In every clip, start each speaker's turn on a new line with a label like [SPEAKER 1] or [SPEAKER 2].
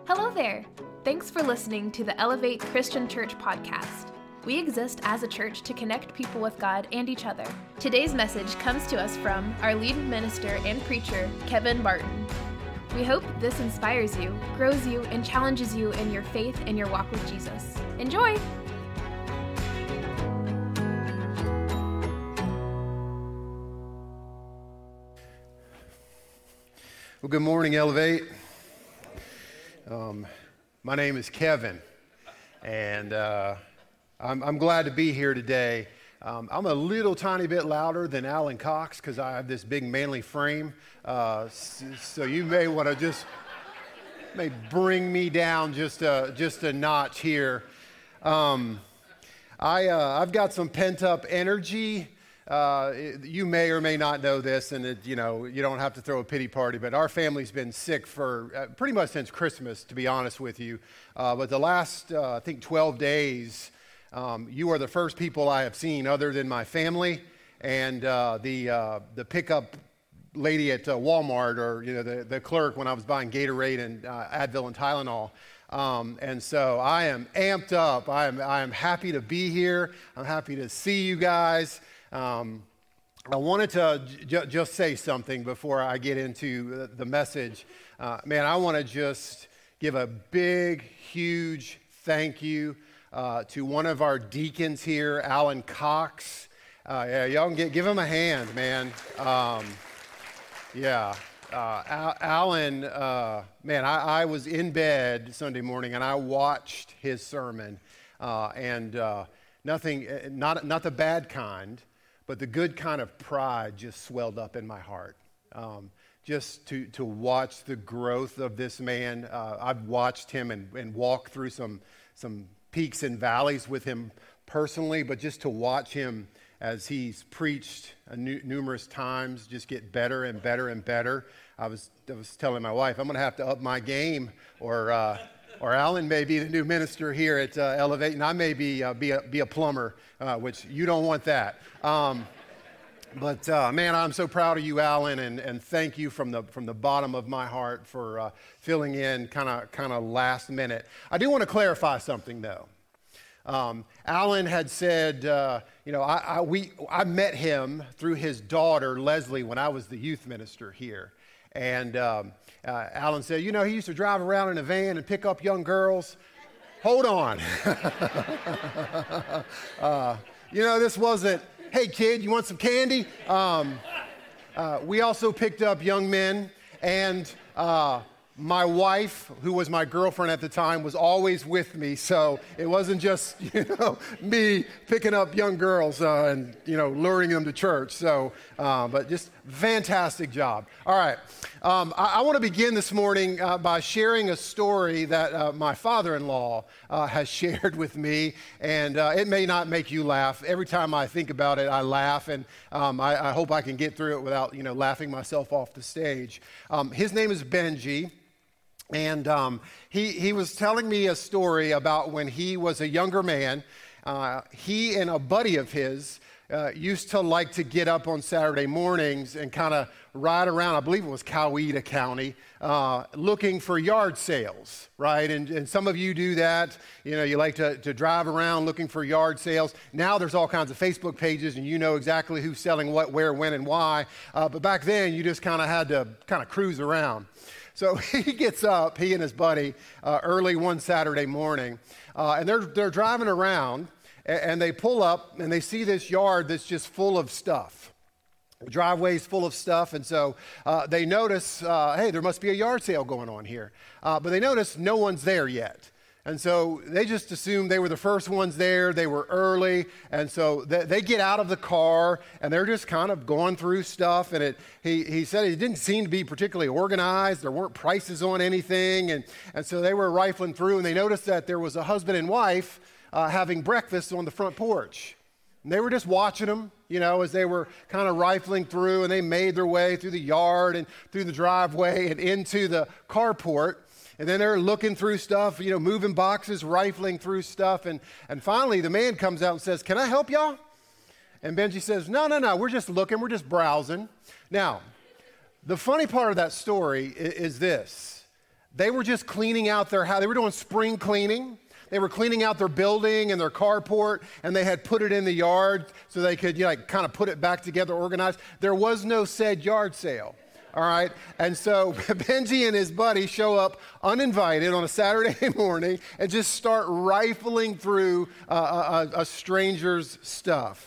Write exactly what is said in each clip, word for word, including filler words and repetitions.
[SPEAKER 1] Hello there. Thanks for listening to the Elevate Christian Church podcast. We exist as a church to connect people with God and each other. Today's message comes to us from our lead minister and preacher, Kevin Barton. We hope this inspires you, grows you, and challenges you in your faith and your walk with Jesus. Enjoy!
[SPEAKER 2] Well, good morning, Elevate. Um, my name is Kevin, and uh, I'm, I'm glad to be here today. Um, I'm a little tiny bit louder than Alan Cox because I have this big manly frame, uh, so you may want to just may bring me down just a, just a notch here. Um, I, uh, I've got some pent-up energy. Uh, you may or may not know this, and it, you know, you don't have to throw a pity party, but our family's been sick for uh, pretty much since Christmas, to be honest with you. Uh, but the last, uh, I think, twelve days, um, you are the first people I have seen other than my family and uh, the uh, the pickup lady at uh, Walmart, or you know, the the clerk when I was buying Gatorade and uh, Advil and Tylenol. Um, and so I am amped up. I am I am happy to be here. I'm happy to see you guys. Um, I wanted to j- just say something before I get into the message. Uh, man, I want to just give a big, huge thank you uh, to one of our deacons here, Alan Cox. Uh, yeah, y'all can get, give him a hand, man. Um, yeah, uh, Al- Alan, uh, man, I, I was in bed Sunday morning and I watched his sermon, uh, and uh, nothing, not not the bad kind. But the good kind of pride just swelled up in my heart. Um, just to to watch the growth of this man. Uh, I've watched him and, and walked through some some peaks and valleys with him personally, but just to watch him as he's preached uh, nu- numerous times, just get better and better and better. I was I was telling my wife, I'm going to have to up my game, or uh, or Alan may be the new minister here at uh, Elevate, and I may be uh, be a, be a plumber, uh, which you don't want that. Um, but uh, man, I'm so proud of you, Alan, and, and thank you from the from the bottom of my heart for uh, filling in kind of kind of last minute. I do want to clarify something though. Um, Alan had said, uh, you know, I, I we I met him through his daughter Leslie when I was the youth minister here. And um, uh, Alan said, you know, he used to drive around in a van and pick up young girls. Hold on. uh, you know, this wasn't, hey, kid, you want some candy? Um, uh, we also picked up young men, and uh, my wife, who was my girlfriend at the time, was always with me. So it wasn't just, you know, me picking up young girls uh, and, you know, luring them to church. So, uh, but just fantastic job. All right. Um, I, I want to begin this morning uh, by sharing a story that uh, my father-in-law uh, has shared with me. And uh, it may not make you laugh. Every time I think about it, I laugh. And um, I, I hope I can get through it without, you know, laughing myself off the stage. Um, his name is Benji. And um, he, he was telling me a story about when he was a younger man. Uh, he and a buddy of his uh, used to like to get up on Saturday mornings and kind of ride around, I believe it was Coweta County, uh, looking for yard sales, right? And, and some of you do that. You know, you like to, to drive around looking for yard sales. Now there's all kinds of Facebook pages, and you know exactly who's selling what, where, when, and why. Uh, but back then, you just kind of had to kind of cruise around. So he gets up, he and his buddy, uh, early one Saturday morning, uh, and they're they're driving around, and, and they pull up, and they see this yard that's just full of stuff. The driveway's full of stuff, and so uh, they notice, uh, hey, there must be a yard sale going on here. Uh, but they notice no one's there yet. And so they just assumed they were the first ones there, they were early, and so they, they get out of the car, and they're just kind of going through stuff, and it, he, he said it didn't seem to be particularly organized, there weren't prices on anything, and, and so they were rifling through, and they noticed that there was a husband and wife uh, having breakfast on the front porch. And they were just watching them, you know, as they were kind of rifling through, and they made their way through the yard and through the driveway and into the carport. And then they're looking through stuff, you know, moving boxes, rifling through stuff. And, and finally, the man comes out and says, can I help y'all? And Benji says, no, no, no, we're just looking, we're just browsing. Now, the funny part of that story is, is this. They were just cleaning out their house. They were doing spring cleaning. They were cleaning out their building and their carport, and they had put it in the yard so they could, you know, like kind of put it back together, organized. There was no said yard sale, all right? And so Benji and his buddy show up uninvited on a Saturday morning and just start rifling through uh, a, a stranger's stuff.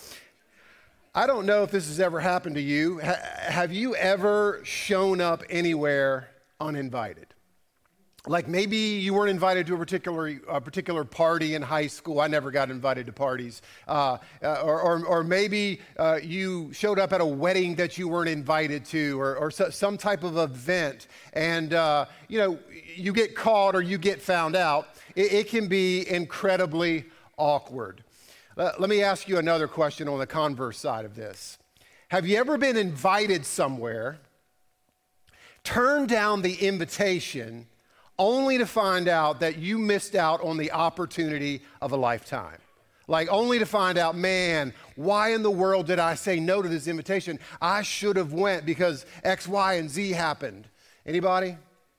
[SPEAKER 2] I don't know if this has ever happened to you. Ha- have you ever shown up anywhere uninvited? Like maybe you weren't invited to a particular a particular party in high school. I never got invited to parties. Uh, uh, or, or, or maybe uh, you showed up at a wedding that you weren't invited to, or, or so, some type of event, and uh, you know you get caught or you get found out. It, it can be incredibly awkward. Uh, let me ask you another question on the converse side of this. Have you ever been invited somewhere, turned down the invitation, only to find out that you missed out on the opportunity of a lifetime? Like only to find out, man, why in the world did I say no to this invitation? I should have went because X, Y, and Z happened. Anybody?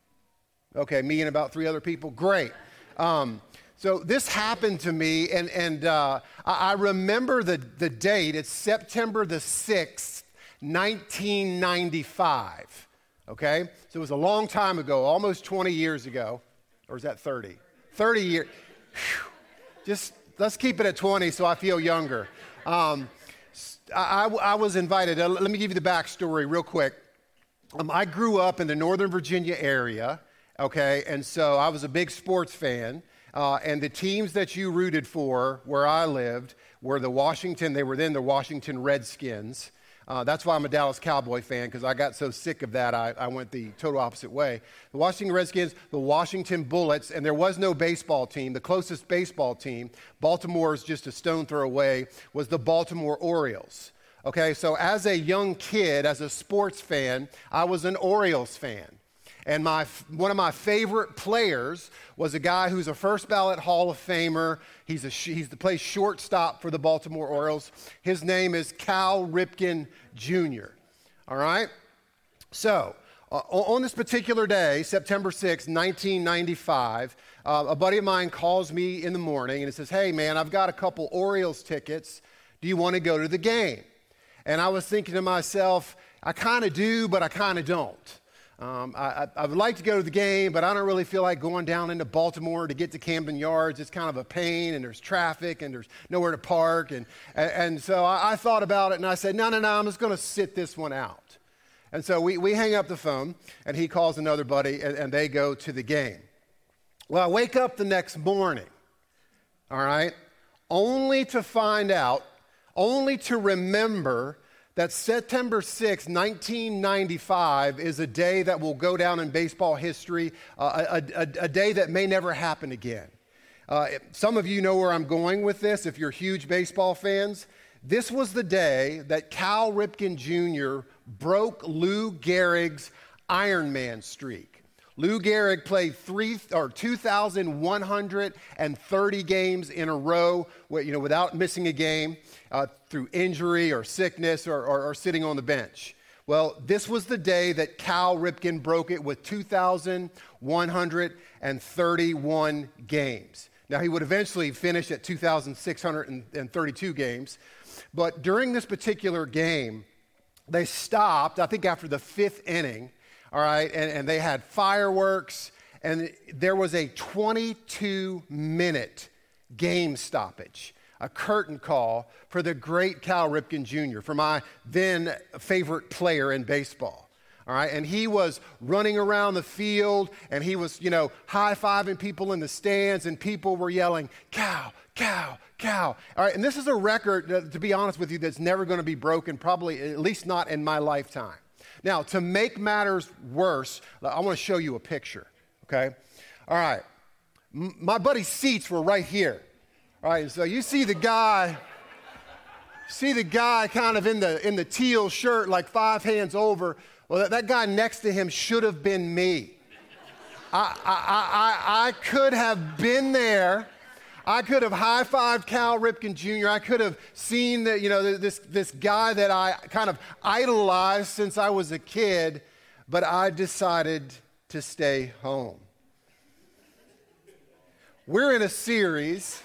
[SPEAKER 2] Okay, me and about three other people. Great. Um, so this happened to me, and, and uh, I, I remember the, the date. It's September the sixth, nineteen ninety-five. Okay, so it was a long time ago, almost twenty years ago, or is that thirty? thirty years. Whew. Just let's keep it at twenty so I feel younger. Um, I, I was invited. Uh, let me give you the backstory real quick. Um, I grew up in the Northern Virginia area, okay, and so I was a big sports fan, uh, and the teams that you rooted for where I lived were the Washington, they were then the Washington Redskins. Uh, that's why I'm a Dallas Cowboy fan, because I got so sick of that, I, I went the total opposite way. The Washington Redskins, the Washington Bullets, and there was no baseball team. The closest baseball team, Baltimore's just a stone throw away, was the Baltimore Orioles. Okay, so as a young kid, as a sports fan, I was an Orioles fan. And my one of my favorite players was a guy who's a first ballot Hall of Famer. He's a he's the plays shortstop for the Baltimore Orioles. His name is Cal Ripken Junior All right. So uh, on this particular day, September sixth, nineteen ninety-five, uh, a buddy of mine calls me in the morning and he says, "Hey man, I've got a couple Orioles tickets. Do you want to go to the game?" And I was thinking to myself, I kind of do, but I kind of don't. Um, I, I would like to go to the game, but I don't really feel like going down into Baltimore to get to Camden Yards. It's kind of a pain, and there's traffic, and there's nowhere to park. And, and, and so I, I thought about it, and I said, no, no, no, I'm just going to sit this one out. And so we, we hang up the phone, and he calls another buddy, and, and they go to the game. Well, I wake up the next morning, all right, only to find out, only to remember that September sixth, nineteen ninety-five is a day that will go down in baseball history, uh, a, a, a day that may never happen again. Uh, some of you know where I'm going with this if you're huge baseball fans. This was the day that Cal Ripken Junior broke Lou Gehrig's Ironman streak. Lou Gehrig played three or two thousand one hundred thirty games in a row, you know, without missing a game. Uh, through injury or sickness or, or, or sitting on the bench. Well, this was the day that Cal Ripken broke it with two thousand one hundred thirty-one games. Now, he would eventually finish at two thousand six hundred thirty-two games, but during this particular game, they stopped, I think after the fifth inning, all right, and, and they had fireworks, and there was a twenty-two minute game stoppage. A curtain call for the great Cal Ripken Junior, for my then favorite player in baseball. All right, and he was running around the field, and he was, you know, high-fiving people in the stands, and people were yelling, "Cal, Cal, Cal." All right, and this is a record, uh, to be honest with you, that's never going to be broken, probably, at least not in my lifetime. Now, to make matters worse, I want to show you a picture, okay? All right, M- my buddy's seats were right here. All right, so you see the guy, see the guy kind of in the in the teal shirt, like five hands over. Well, that, that guy next to him should have been me. I, I, I, I could have been there. I could have high-fived Cal Ripken Junior I could have seen that, you know, this this guy that I kind of idolized since I was a kid, but I decided to stay home. We're in a series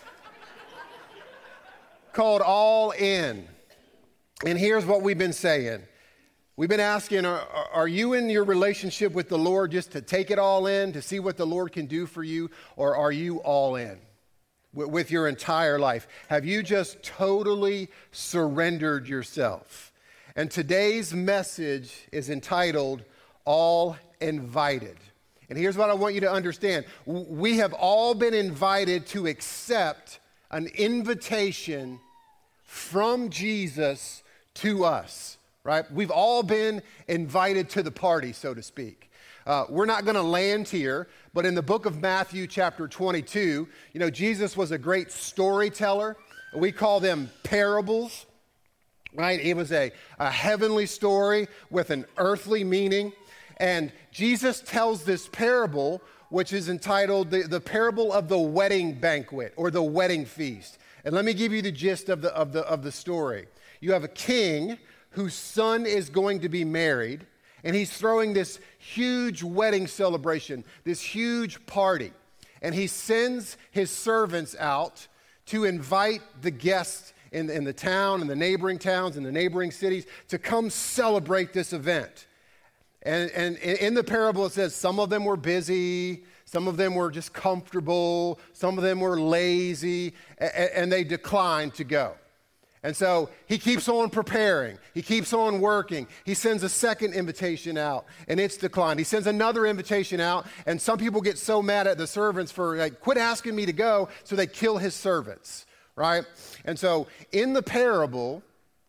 [SPEAKER 2] called All In. And here's what we've been saying. We've been asking, are, are you in your relationship with the Lord just to take it all in, to see what the Lord can do for you, or are you all in with, with your entire life? Have you just totally surrendered yourself? And today's message is entitled, All Invited. And here's what I want you to understand. We have all been invited to accept an invitation from Jesus to us, right? We've all been invited to the party, so to speak. Uh, we're not going to land here, but in the book of Matthew, chapter twenty-two, you know, Jesus was a great storyteller. We call them parables, right? It was a, a heavenly story with an earthly meaning. And Jesus tells this parable, which is entitled the, the parable of the wedding banquet or the wedding feast. And let me give you the gist of the, of the, of the story. You have a king whose son is going to be married, and he's throwing this huge wedding celebration, this huge party. And he sends his servants out to invite the guests in, in the town and the neighboring towns and the neighboring cities to come celebrate this event. And, and in the parable, it says some of them were busy, some of them were just comfortable, some of them were lazy, and, and they declined to go. And so he keeps on preparing. He keeps on working. He sends a second invitation out, and it's declined. He sends another invitation out, and some people get so mad at the servants for, like, quit asking me to go, so they kill his servants, right? And so in the parable,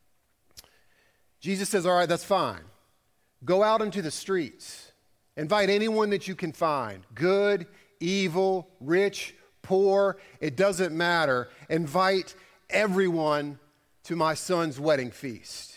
[SPEAKER 2] Jesus says, all right, that's fine. Go out into the streets. Invite anyone that you can find. Good, evil, rich, poor, it doesn't matter. Invite everyone to my son's wedding feast.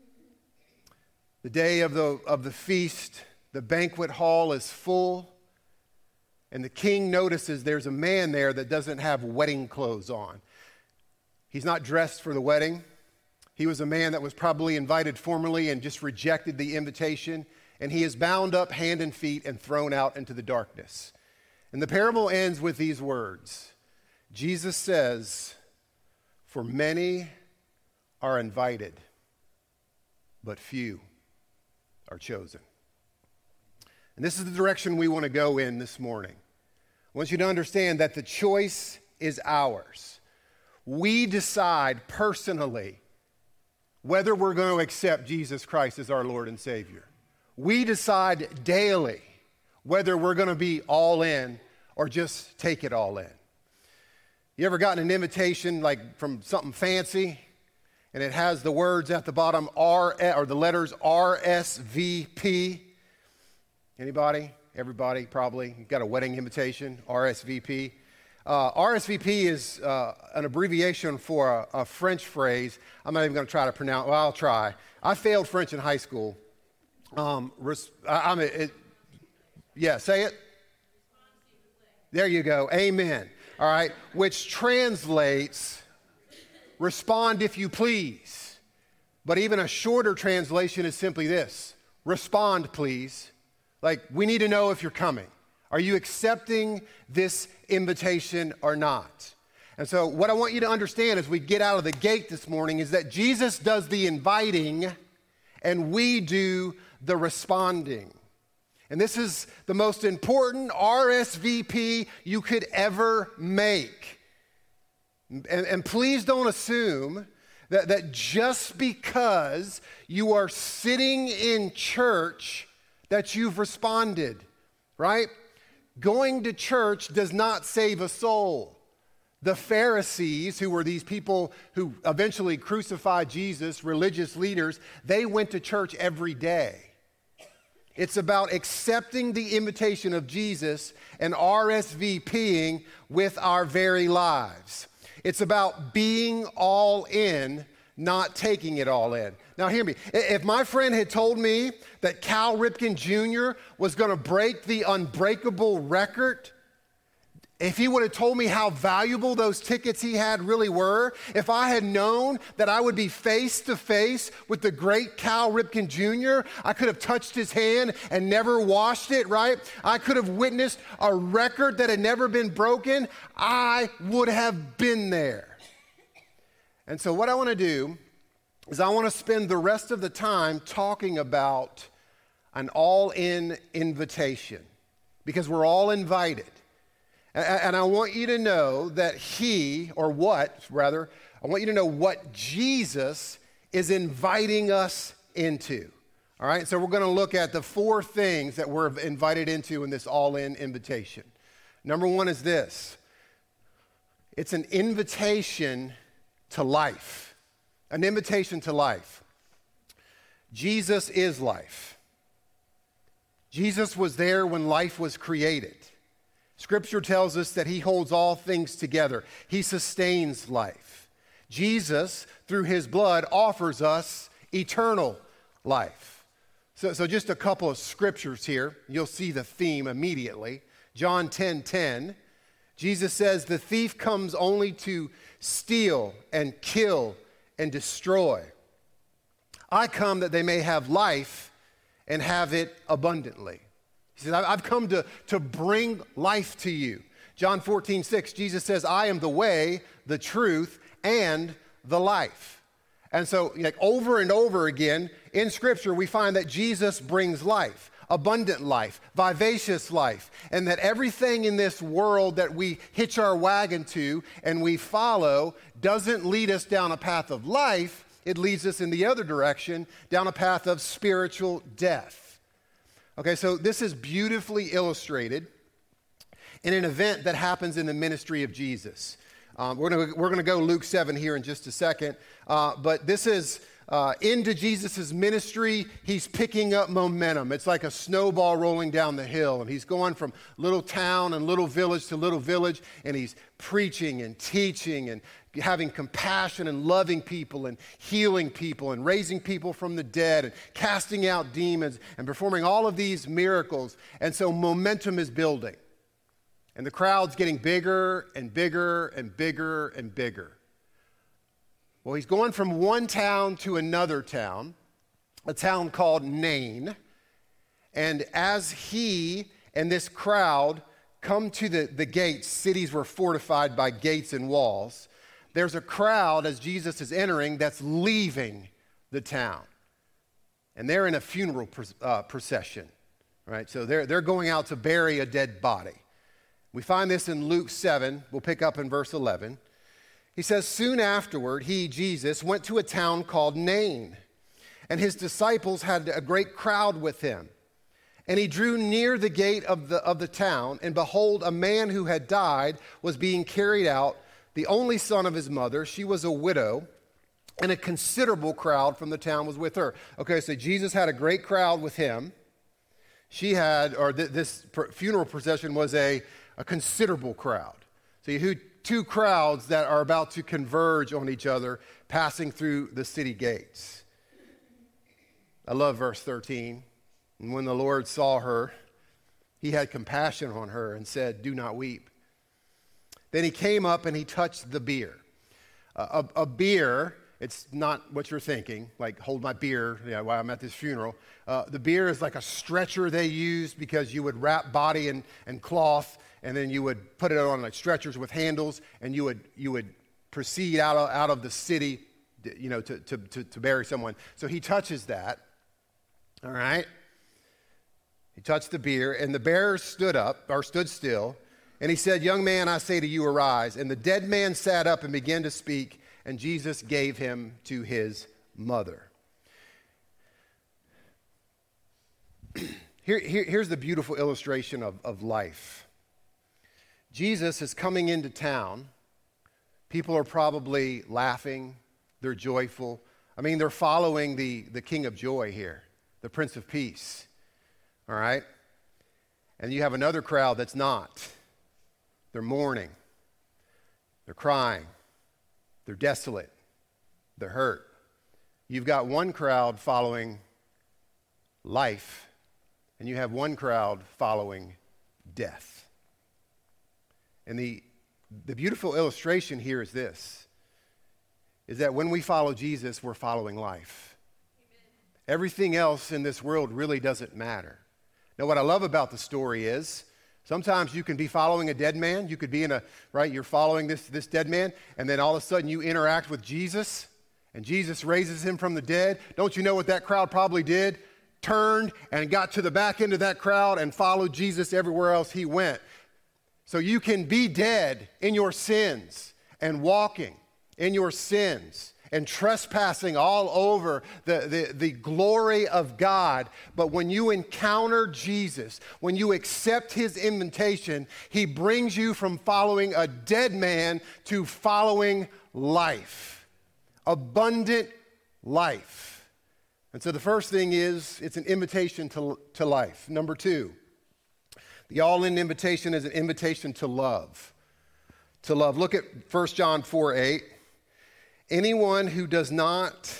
[SPEAKER 2] The day of the, of the feast, the banquet hall is full, and the king notices there's a man there that doesn't have wedding clothes on. He's not dressed for the wedding. He was a man that was probably invited formally and just rejected the invitation, and he is bound up hand and feet and thrown out into the darkness. And the parable ends with these words. Jesus says, for many are invited, but few are chosen. And this is the direction we want to go in this morning. I want you to understand that the choice is ours. We decide personally whether we're going to accept Jesus Christ as our Lord and Savior. We decide daily whether we're going to be all in or just take it all in. You ever gotten an invitation like from something fancy and it has the words at the bottom R or the letters R S V P? Anybody? Everybody probably got a wedding invitation, R S V P. Uh, R S V P is uh, an abbreviation for a, a French phrase. I'm not even going to try to pronounce. Well, I'll try. I failed French in high school. Um, res, I, I'm a, it, yeah, say it. There you go. Amen. All right. Which translates, respond if you please. But even a shorter translation is simply this: respond, please. Like, we need to know if you're coming. Are you accepting this invitation or not? And so what I want you to understand as we get out of the gate this morning is that Jesus does the inviting and we do the responding. And this is the most important R S V P you could ever make. And, and please don't assume that, that just because you are sitting in church that you've responded, right? Going to church does not save a soul. The Pharisees, who were these people who eventually crucified Jesus, religious leaders, they went to church every day. It's about accepting the invitation of Jesus and R S V P-ing with our very lives. It's about being all in, not taking it all in. Now hear me. If my friend had told me that Cal Ripken Junior was going to break the unbreakable record, If he would have told me how valuable those tickets he had really were, if I had known that I would be face to face with the great Cal Ripken Junior, I could have touched his hand and never washed it, right? I could have witnessed a record that had never been broken. I would have been there. And so what I want to do is I want to spend the rest of the time talking about an all-in invitation, because we're all invited. And I want you to know that he, or what, rather, I want you to know what Jesus is inviting us into. All right, so we're going to look at the four things that we're invited into in this all-in invitation. Number one is this. It's an invitation to life. An invitation to life. Jesus is life. Jesus was there when life was created. Scripture tells us that he holds all things together. He sustains life. Jesus, through his blood, offers us eternal life. So, so just a couple of scriptures here. You'll see the theme immediately. John ten ten, Jesus says, the thief comes only to steal and kill and destroy. I come that they may have life and have it abundantly. He says, I've come to, to bring life to you. John fourteen six, Jesus says, I am the way, the truth, and the life. And so, like over and over again in Scripture, we find that Jesus brings life, abundant life, vivacious life, and that everything in this world that we hitch our wagon to and we follow doesn't lead us down a path of life. It leads us in the other direction, down a path of spiritual death. Okay, so this is beautifully illustrated in an event that happens in the ministry of Jesus. Um, we're going we're to go Luke seven here in just a second, uh, but this is uh, into Jesus' ministry. He's picking up momentum. It's like a snowball rolling down the hill, and he's going from little town and little village to little village, and he's preaching and teaching and having compassion and loving people and healing people and raising people from the dead and casting out demons and performing all of these miracles. And so momentum is building. And the crowd's getting bigger and bigger and bigger and bigger. Well, he's going from one town to another town, a town called Nain. And as he and this crowd come to the, the gates, cities were fortified by gates and walls. There's a crowd as Jesus is entering that's leaving the town. And they're in a funeral uh, procession, right? So they're, they're going out to bury a dead body. We find this in Luke seven. We'll pick up in verse eleven. He says, soon afterward, he, Jesus, went to a town called Nain, and his disciples had a great crowd with him. And he drew near the gate of the, of the town, and behold, a man who had died was being carried out, the only son of his mother. She was a widow, and a considerable crowd from the town was with her. Okay, so Jesus had a great crowd with him. She had, or th- this funeral procession was a, a considerable crowd. So you have two crowds that are about to converge on each other, passing through the city gates. I love verse thirteen. And when the Lord saw her, he had compassion on her and said, do not weep. Then he came up and he touched the bier. Uh, a, a bier, it's not what you're thinking, like hold my beer yeah, while I'm at this funeral. Uh, the bier is like a stretcher they used because you would wrap body in, in cloth, and then you would put it on like stretchers with handles, and you would you would proceed out of, out of the city, you know, to, to, to, to bury someone. So he touches that, all right? He touched the bier, and the bearer stood up, or stood still, and he said, young man, I say to you, arise. And the dead man sat up and began to speak, and Jesus gave him to his mother. Here, here, here's the beautiful illustration of, of life. Jesus is coming into town. People are probably laughing. They're joyful. I mean, they're following the, the King of Joy here, the Prince of Peace. All right? And you have another crowd that's not. They're mourning. They're crying. They're desolate. They're hurt. You've got one crowd following life, and you have one crowd following death. And the, the beautiful illustration here is this, is that when we follow Jesus, we're following life. Amen. Everything else in this world really doesn't matter. Now, what I love about the story is sometimes you can be following a dead man. You could be in a, right, you're following this, this dead man, and then all of a sudden you interact with Jesus, and Jesus raises him from the dead. Don't you know what that crowd probably did? Turned and got to the back end of that crowd and followed Jesus everywhere else he went. So you can be dead in your sins and walking in your sins and trespassing all over the, the, the glory of God. But when you encounter Jesus, when you accept his invitation, he brings you from following a dead man to following life, abundant life. And so the first thing is it's an invitation to, to life. Number two, the all-in invitation is an invitation to love. To love. Look at First John four eight. Anyone who does not,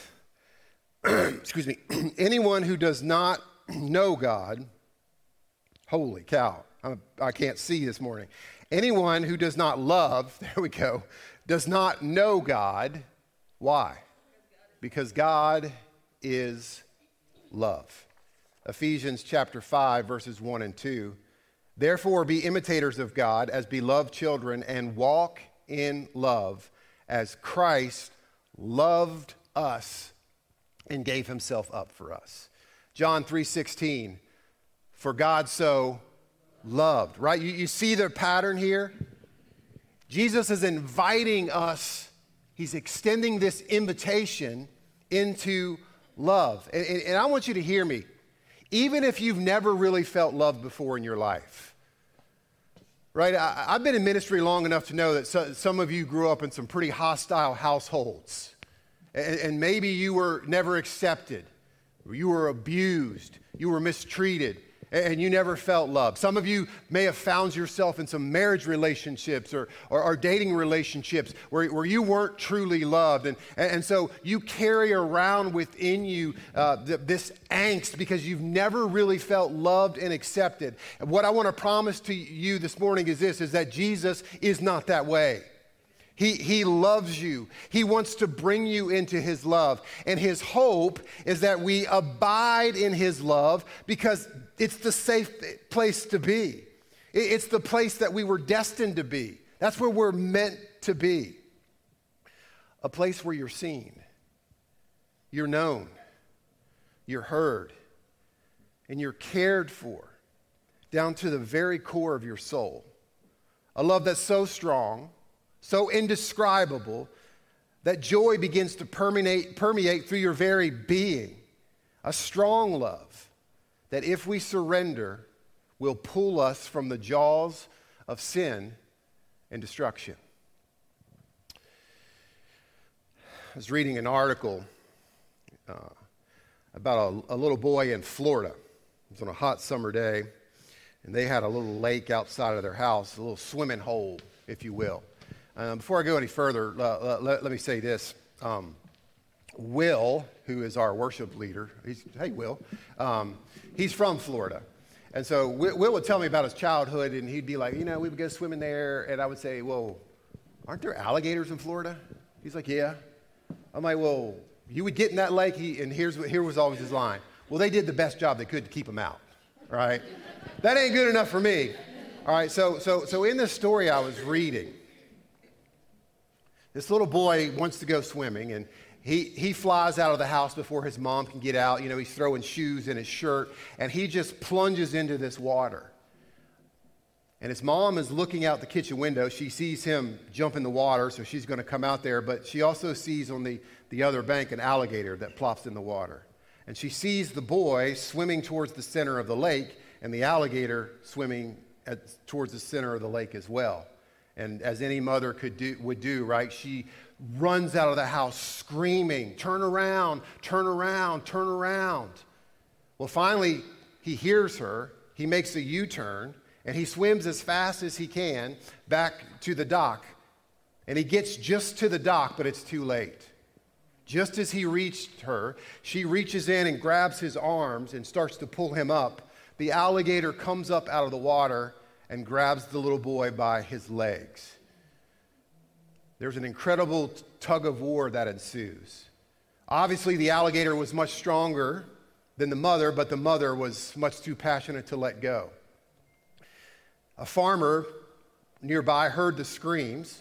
[SPEAKER 2] excuse me, anyone who does not know God, holy cow, I'm, I can't see this morning. Anyone who does not love, there we go, does not know God. Why? Because God is love. Ephesians chapter five, verses one and two. Therefore, be imitators of God as beloved children and walk in love as Christ loved us and gave himself up for us. John three sixteen, for God so loved, right? You, you see the pattern here? Jesus is inviting us, he's extending this invitation into love. And, and, and I want you to hear me. Even if you've never really felt loved before in your life, right? I, I've been in ministry long enough to know that so, some of you grew up in some pretty hostile households. And, and maybe you were never accepted. You were abused. You were mistreated. And you never felt love. Some of you may have found yourself in some marriage relationships or, or, or dating relationships where, where you weren't truly loved. And, and so you carry around within you uh, th- this angst because you've never really felt loved and accepted. And what I want to promise to you this morning is this, is that Jesus is not that way. He, he loves you. He wants to bring you into his love. And his hope is that we abide in his love because it's the safe place to be. It's the place that we were destined to be. That's where we're meant to be. A place where you're seen, you're known, you're heard, and you're cared for down to the very core of your soul. A love that's so strong, so indescribable, that joy begins to permeate, permeate through your very being. A strong love that if we surrender, will pull us from the jaws of sin and destruction. I was reading an article uh, about a, a little boy in Florida. It was on a hot summer day, and they had a little lake outside of their house, a little swimming hole, if you will. Um, before I go any further, uh, let, let me say this. Um, Will, who is our worship leader, he's, hey, Will, um, he's from Florida. And so Will, Will would tell me about his childhood, and he'd be like, you know, we would go swimming there, and I would say, well, aren't there alligators in Florida? He's like, yeah. I'm like, well, you would get in that lake, he, and here's here was always his line. Well, they did the best job they could to keep him out, right? That ain't good enough for me. All right, so so so in this story I was reading, this little boy wants to go swimming, and he, he flies out of the house before his mom can get out. You know, he's throwing shoes in his shirt, and he just plunges into this water. And his mom is looking out the kitchen window. She sees him jump in the water, so she's going to come out there, but she also sees on the, the other bank an alligator that plops in the water. And she sees the boy swimming towards the center of the lake, and the alligator swimming at, towards the center of the lake as well. And as any mother could do, would do, right? She runs out of the house screaming, turn around, turn around, turn around. Well, finally, he hears her. He makes a U-turn, and he swims as fast as he can back to the dock. And he gets just to the dock, but it's too late. Just as he reached her, she reaches in and grabs his arms and starts to pull him up. The alligator comes up out of the water and grabs the little boy by his legs. There's an incredible tug of war that ensues. Obviously, the alligator was much stronger than the mother, but the mother was much too passionate to let go. A farmer nearby heard the screams.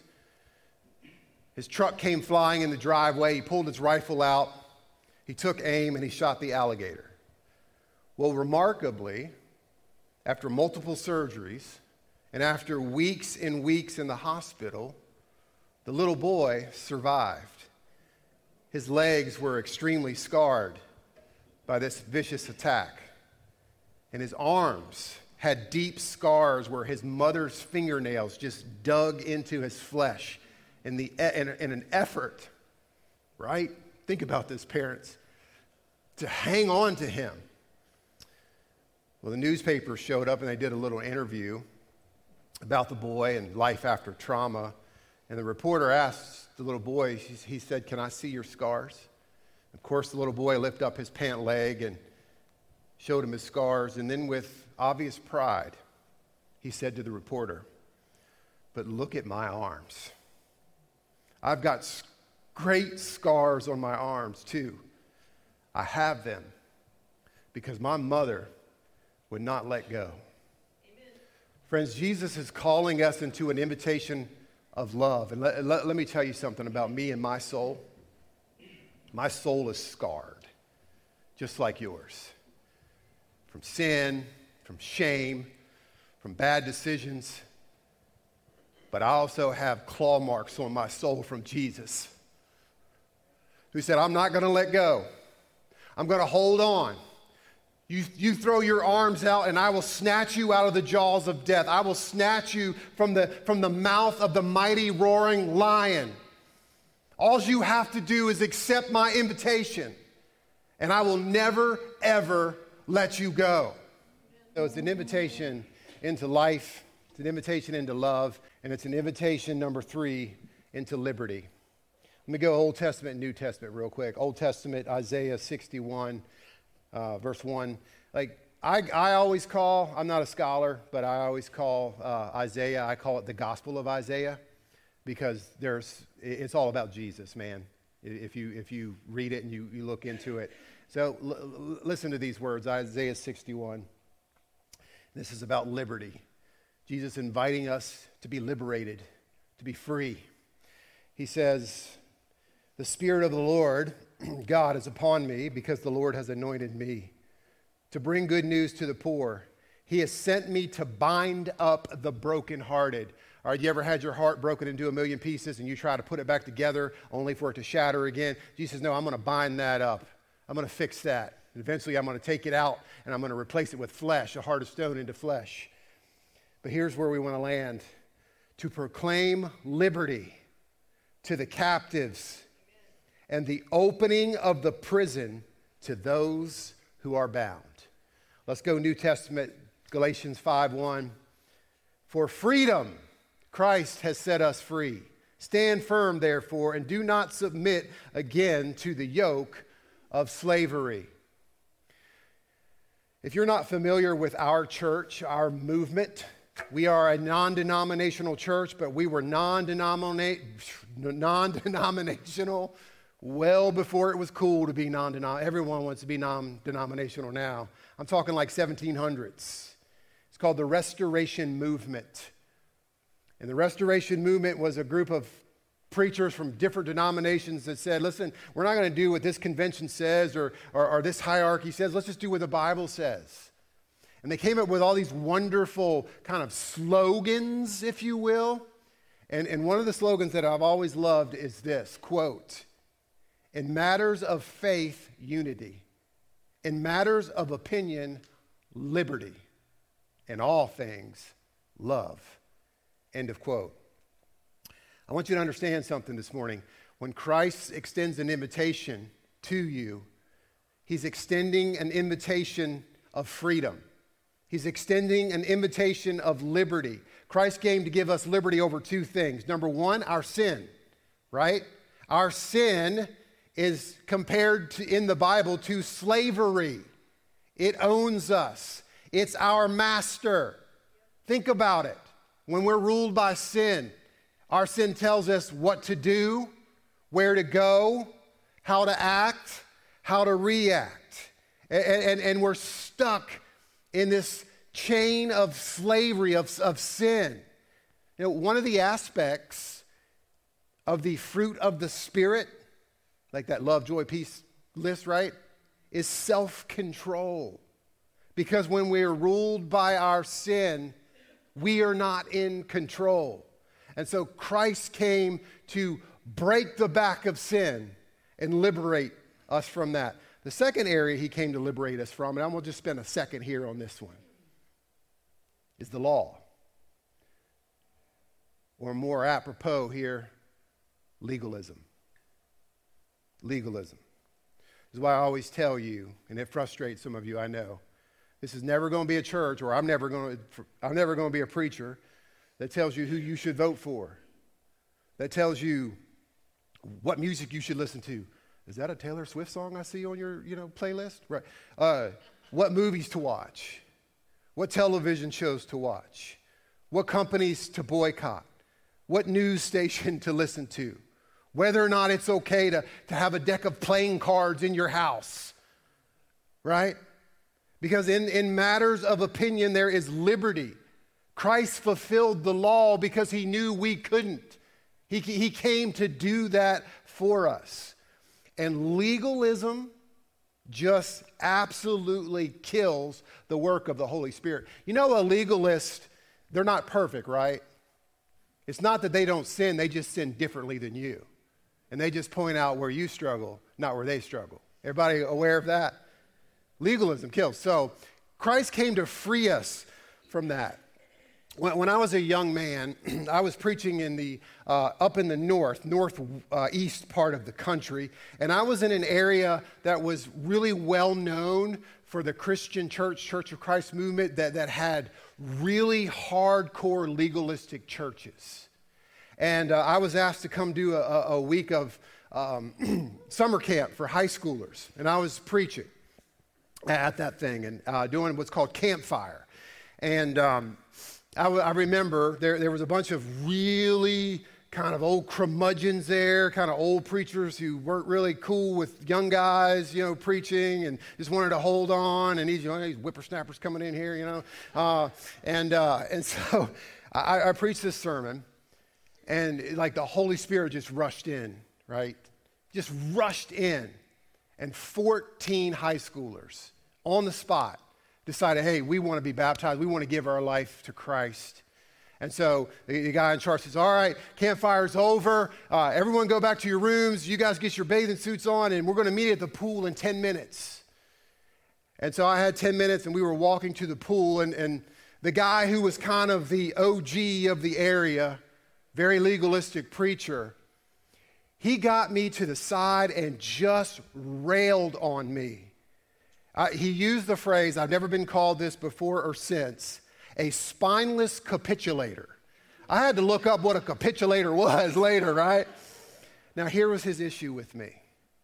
[SPEAKER 2] His truck came flying in the driveway. He pulled his rifle out. He took aim and he shot the alligator. Well, remarkably, after multiple surgeries and after weeks and weeks in the hospital, the little boy survived. His legs were extremely scarred by this vicious attack, and his arms had deep scars where his mother's fingernails just dug into his flesh in, the, in, in an effort, right? Think about this, parents, to hang on to him. Well, the newspaper showed up and they did a little interview about the boy and life after trauma. And the reporter asked the little boy, he said, "Can I see your scars?" Of course, the little boy lifted up his pant leg and showed him his scars. And then with obvious pride, he said to the reporter, "But look at my arms. I've got great scars on my arms too. I have them because my mother would not let go." Amen. Friends, Jesus is calling us into an invitation of love. And let, let, let me tell you something about me and my soul. My soul is scarred, just like yours. From sin, from shame, from bad decisions. But I also have claw marks on my soul from Jesus, who said, "I'm not going to let go. I'm going to hold on. You, you throw your arms out and I will snatch you out of the jaws of death. I will snatch you from the, from the mouth of the mighty roaring lion. All you have to do is accept my invitation and I will never, ever let you go." So it's an invitation into life, it's an invitation into love, and it's an invitation, number three, into liberty. Let me go Old Testament and New Testament real quick. Old Testament, Isaiah sixty-one. Uh, verse one, like I, I always call, I'm not a scholar, but I always call uh, Isaiah, I call it the Gospel of Isaiah, because there's, it's all about Jesus, man, if you if you read it and you, you look into it. So l- l- listen to these words, Isaiah sixty-one. This is about liberty. Jesus inviting us to be liberated, to be free. He says, "The Spirit of the Lord God is upon me because the Lord has anointed me to bring good news to the poor. He has sent me to bind up the brokenhearted." All right, you ever had your heart broken into a million pieces and you try to put it back together only for it to shatter again? Jesus says, "No, I'm going to bind that up. I'm going to fix that. And eventually I'm going to take it out and I'm going to replace it with flesh, a heart of stone into flesh." But here's where we want to land. To proclaim liberty to the captives and the opening of the prison to those who are bound. Let's go New Testament, Galatians five one. "For freedom, Christ has set us free. Stand firm, therefore, and do not submit again to the yoke of slavery." If you're not familiar with our church, our movement, we are a non-denominational church, but we were non-denominate, non-denominational well before it was cool to be non-denominational. Everyone wants to be non-denominational now. I'm talking like seventeen hundreds. It's called the Restoration Movement. And the Restoration Movement was a group of preachers from different denominations that said, listen, we're not going to do what this convention says or, or, or this hierarchy says. Let's just do what the Bible says. And they came up with all these wonderful kind of slogans, if you will. And, and one of the slogans that I've always loved is this, quote, "In matters of faith, unity. In matters of opinion, liberty. In all things, love." End of quote. I want you to understand something this morning. When Christ extends an invitation to you, he's extending an invitation of freedom. He's extending an invitation of liberty. Christ came to give us liberty over two things. Number one, our sin, right? Our sin is compared to, in the Bible, to slavery. It owns us. It's our master. Think about it. When we're ruled by sin, our sin tells us what to do, where to go, how to act, how to react. And, and, and we're stuck in this chain of slavery, of, of sin. You know, one of the aspects of the fruit of the Spirit, like that love, joy, peace list, right, is self-control. Because when we're ruled by our sin, we are not in control. And so Christ came to break the back of sin and liberate us from that. The second area he came to liberate us from, and I'm going to just spend a second here on this one, is the law. Or more apropos here, legalism. Legalism. This is why I always tell you, and it frustrates some of you, I know, this is never going to be a church, or I'm never going to, I'm never going to be a preacher that tells you who you should vote for, that tells you what music you should listen to. Is that a Taylor Swift song I see on your, you know, playlist? Right. Uh, what movies to watch, what television shows to watch, what companies to boycott, what news station to listen to, whether or not it's okay to, to have a deck of playing cards in your house, right? Because in, in matters of opinion, there is liberty. Christ fulfilled the law because he knew we couldn't. He, he came to do that for us. And legalism just absolutely kills the work of the Holy Spirit. You know, a legalist, they're not perfect, right? It's not that they don't sin, they just sin differently than you. And they just point out where you struggle, not where they struggle. Everybody aware of that? Legalism kills. So Christ came to free us from that. When, when I was a young man, I was preaching in the uh, up in the north, northeast uh, part of the country, and I was in an area that was really well known for the Christian church, Church of Christ movement, that, that had really hardcore legalistic churches. And uh, I was asked to come do a, a week of um, summer camp for high schoolers, and I was preaching at that thing and uh, doing what's called campfire. And um, I, w- I remember there, there was a bunch of really kind of old curmudgeons there, kind of old preachers who weren't really cool with young guys, you know, preaching and just wanted to hold on. And these, you know, these whippersnappers coming in here, you know. Uh, and uh, and so I, I preached this sermon, and like the Holy Spirit just rushed in, right? Just rushed in. And fourteen high schoolers on the spot decided, hey, we want to be baptized. We want to give our life to Christ. And so the, the guy in charge says, all right, campfire's over. Uh, everyone go back to your rooms. You guys get your bathing suits on, and we're going to meet at the pool in ten minutes. And so I had ten minutes, and we were walking to the pool, and, and the guy who was kind of the O G of the area, very legalistic preacher, he got me to the side and just railed on me. Uh, he used the phrase, I've never been called this before or since, a spineless capitulator. I had to look up what a capitulator was later, right? Now, here was his issue with me.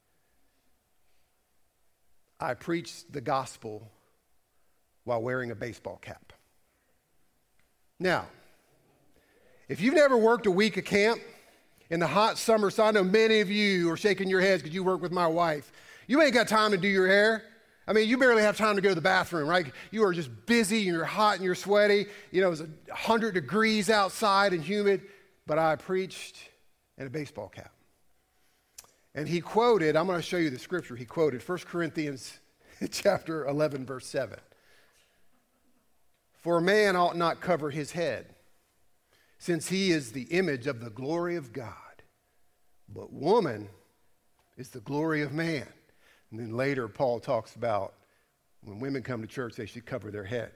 [SPEAKER 2] I preached the gospel while wearing a baseball cap. Now, if you've never worked a week of camp in the hot summer, so I know many of you are shaking your heads because you work with my wife. You ain't got time to do your hair. I mean, you barely have time to go to the bathroom, right? You are just busy, and you're hot, and you're sweaty. You know, it was one hundred degrees outside and humid, but I preached in a baseball cap. And he quoted, I'm going to show you the scripture. He quoted First Corinthians chapter eleven, verse seven. For a man ought not cover his head, since he is the image of the glory of God. But woman is the glory of man. And then later, Paul talks about when women come to church, they should cover their head.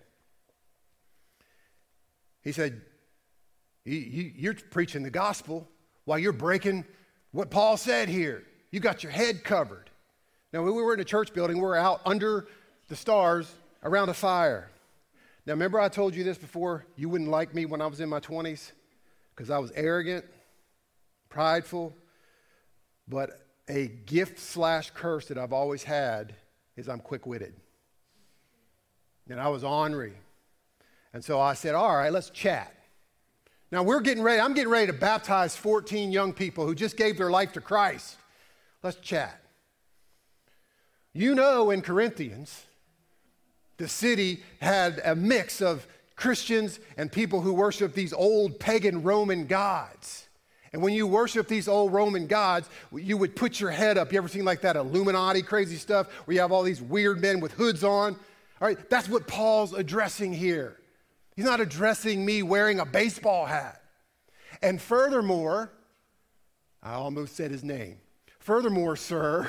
[SPEAKER 2] He said, you're preaching the gospel while you're breaking what Paul said here. You got your head covered. Now, when we were in a church building, we were out under the stars around a fire. Now, remember I told you this before? You wouldn't like me when I was in my twenties because I was arrogant, prideful, but a gift slash curse that I've always had is I'm quick-witted. And I was ornery. And so I said, all right, let's chat. Now we're getting ready, I'm getting ready to baptize fourteen young people who just gave their life to Christ. Let's chat. You know, in Corinthians, the city had a mix of Christians and people who worship these old pagan Roman gods. And when you worship these old Roman gods, you would put your head up. You ever seen like that Illuminati crazy stuff where you have all these weird men with hoods on? All right, that's what Paul's addressing here. He's not addressing me wearing a baseball hat. And furthermore, I almost said his name. Furthermore, sir,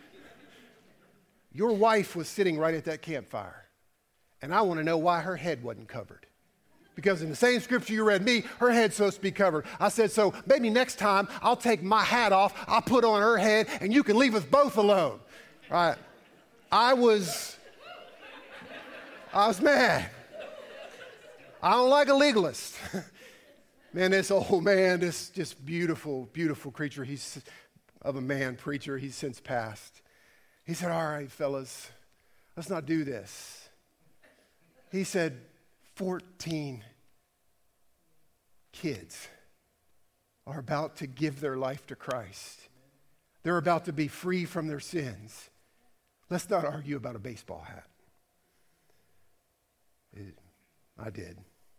[SPEAKER 2] your wife was sitting right at that campfire. And I want to know why her head wasn't covered. Because in the same scripture you read me, her head's supposed to be covered. I said, so maybe next time I'll take my hat off, I'll put on her head, and you can leave us both alone. All right. I was, I was mad. I don't like a legalist. Man, this old man, this just beautiful, beautiful creature, he's of a man, preacher, he's since passed. He said, all right, fellas, let's not do this. He said, fourteen kids are about to give their life to Christ. They're about to be free from their sins. Let's not argue about a baseball hat. It, I did.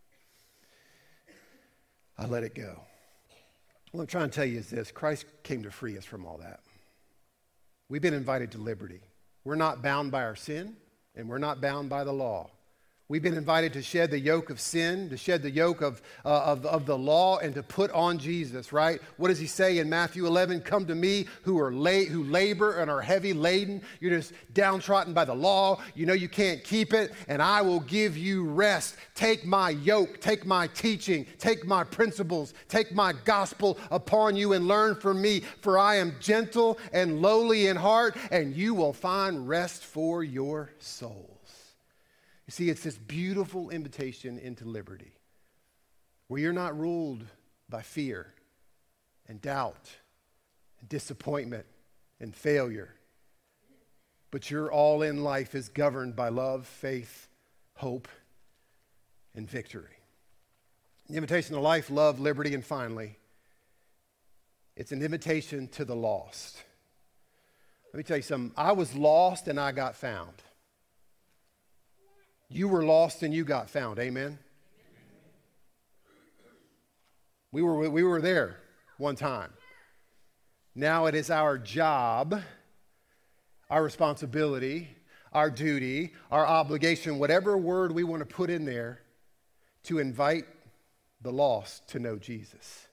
[SPEAKER 2] I let it go. What I'm trying to tell you is this: Christ came to free us from all that. We've been invited to liberty. We're not bound by our sin, and we're not bound by the law. We've been invited to shed the yoke of sin, to shed the yoke of, uh, of, of the law, and to put on Jesus, right? What does he say in Matthew eleven? Come to me who are late, who labor and are heavy laden. You're just downtrodden by the law. You know you can't keep it, and I will give you rest. Take my yoke, take my teaching, take my principles, take my gospel upon you and learn from me, for I am gentle and lowly in heart, and you will find rest for your souls. You see, it's this beautiful invitation into liberty where you're not ruled by fear and doubt and disappointment and failure, but your all in life is governed by love, faith, hope, and victory. The invitation to life, love, liberty, and finally, it's an invitation to the lost. Let me tell you something. I was lost and I got found. You were lost and you got found. Amen? We were, we were there one time. Now it is our job, our responsibility, our duty, our obligation, whatever word we want to put in there, to invite the lost to know Jesus.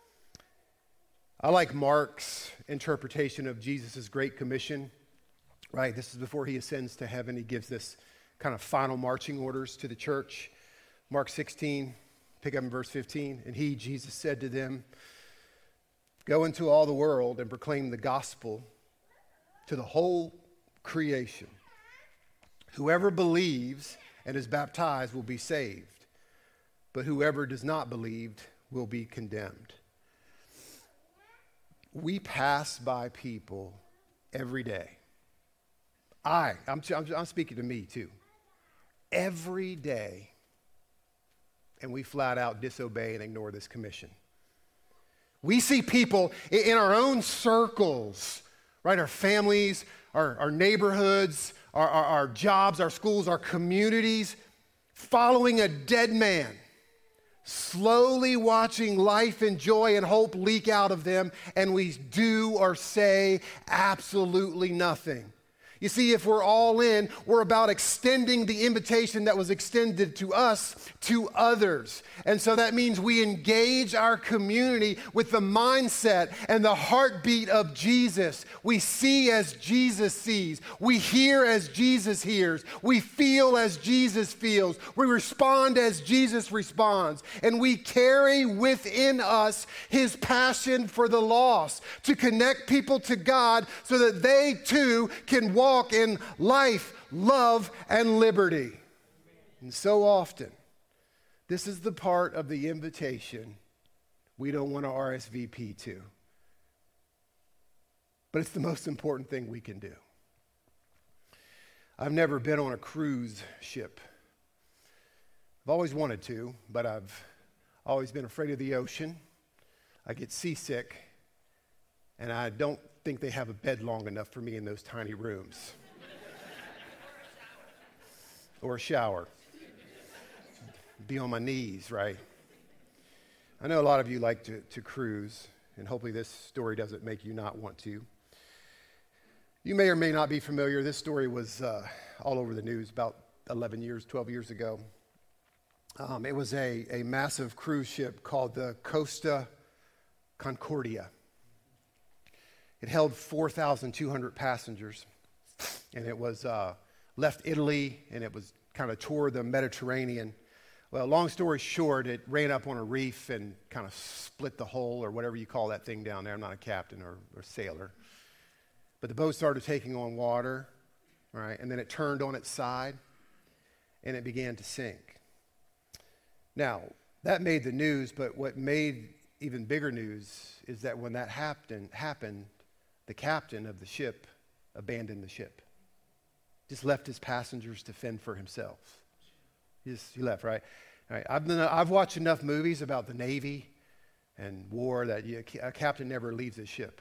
[SPEAKER 2] I like Mark's interpretation of Jesus' Great Commission, right? This is before he ascends to heaven. He gives this kind of final marching orders to the church. Mark sixteen, pick up in verse fifteen. And he, Jesus, said to them, go into all the world and proclaim the gospel to the whole creation. Whoever believes and is baptized will be saved, but whoever does not believe will be condemned. We pass by people every day. I, I'm, I'm, I'm speaking to me too. Every day, and we flat out disobey and ignore this commission. We see people in our own circles, right? Our families, our, our neighborhoods, our, our, our jobs, our schools, our communities, following a dead man, slowly watching life and joy and hope leak out of them, and we do or say absolutely nothing. You see, if we're all in, we're about extending the invitation that was extended to us to others. And so that means we engage our community with the mindset and the heartbeat of Jesus. We see as Jesus sees. We hear as Jesus hears. We feel as Jesus feels. We respond as Jesus responds. And we carry within us his passion for the lost, to connect people to God so that they too can walk Walk in life, love, and liberty. And so often, this is the part of the invitation we don't want to R S V P to. But it's the most important thing we can do. I've never been on a cruise ship, I've always wanted to, but I've always been afraid of the ocean. I get seasick, and I don't think they have a bed long enough for me in those tiny rooms. Or a shower. Be on my knees, right? I know a lot of you like to, to cruise, and hopefully this story doesn't make you not want to. You may or may not be familiar. This story was uh, all over the news about eleven years, twelve years ago. Um, it was a, a massive cruise ship called the Costa Concordia. It held four thousand two hundred passengers, and it was uh, left Italy, and it was kind of toured the Mediterranean. Well, long story short, it ran up on a reef and kind of split the hull, or whatever you call that thing down there. I'm not a captain or, or sailor. But the boat started taking on water, right? And then it turned on its side, and it began to sink. Now, that made the news, but what made even bigger news is that when that happened, happened, the captain of the ship abandoned the ship. Just left his passengers to fend for himself. He just he left, right? All right. I've been, I've watched enough movies about the Navy and war that you, a captain never leaves his ship.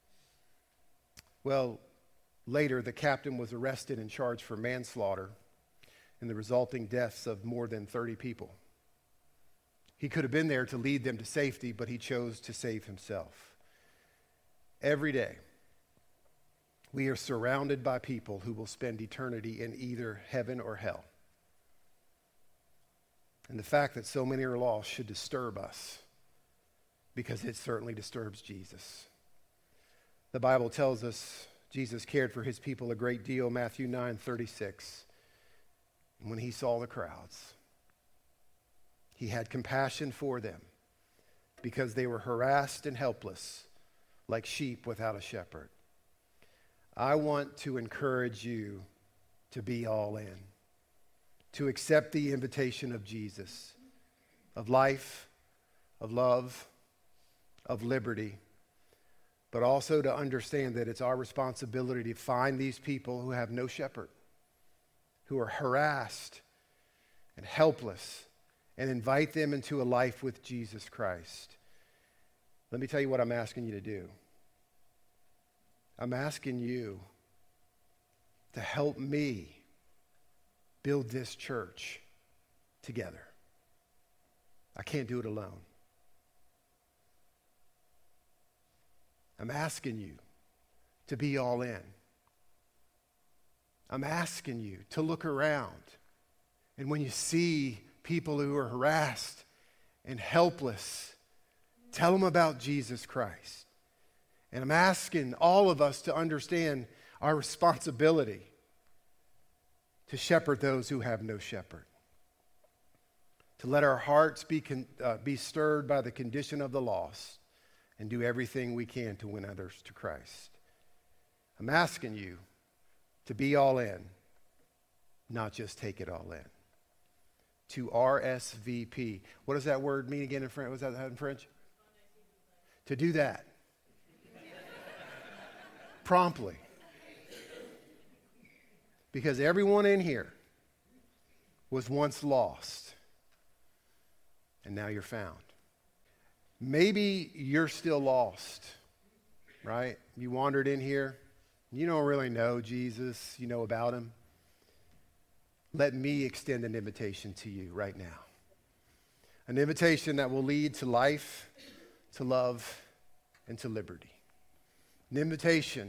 [SPEAKER 2] Well, later the captain was arrested and charged for manslaughter and the resulting deaths of more than thirty people. He could have been there to lead them to safety, but he chose to save himself. Every day, we are surrounded by people who will spend eternity in either heaven or hell. And the fact that so many are lost should disturb us, because it certainly disturbs Jesus. The Bible tells us Jesus cared for his people a great deal, Matthew nine thirty-six. When he saw the crowds, he had compassion for them because they were harassed and helpless like sheep without a shepherd. I want to encourage you to be all in, to accept the invitation of Jesus, of life, of love, of liberty, but also to understand that it's our responsibility to find these people who have no shepherd, who are harassed and helpless, and invite them into a life with Jesus Christ. Let me tell you what I'm asking you to do. I'm asking you to help me build this church together. I can't do it alone. I'm asking you to be all in. I'm asking you to look around, and when you see people who are harassed and helpless, tell them about Jesus Christ. And I'm asking all of us to understand our responsibility to shepherd those who have no shepherd, to let our hearts be, con- uh, be stirred by the condition of the lost, and do everything we can to win others to Christ. I'm asking you to be all in, not just take it all in. To R S V P. What does that word mean again in French? Was that in French? To do that. Promptly. Because everyone in here was once lost, and now you're found. Maybe you're still lost, right? You wandered in here. You don't really know Jesus. You know about him. Let me extend an invitation to you right now. An invitation that will lead to life, to love, and to liberty. An invitation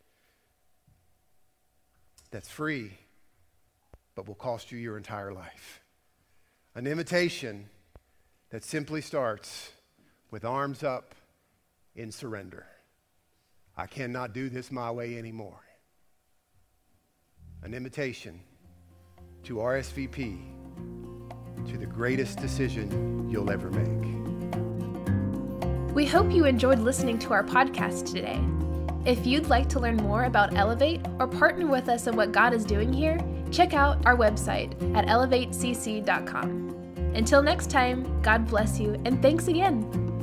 [SPEAKER 2] that's free, but will cost you your entire life. An invitation that simply starts with arms up in surrender. I cannot do this my way anymore. An invitation to R S V P, to the greatest decision you'll ever make.
[SPEAKER 1] We hope you enjoyed listening to our podcast today. If you'd like to learn more about Elevate or partner with us in what God is doing here, check out our website at elevate c c dot com. Until next time, God bless you, and thanks again.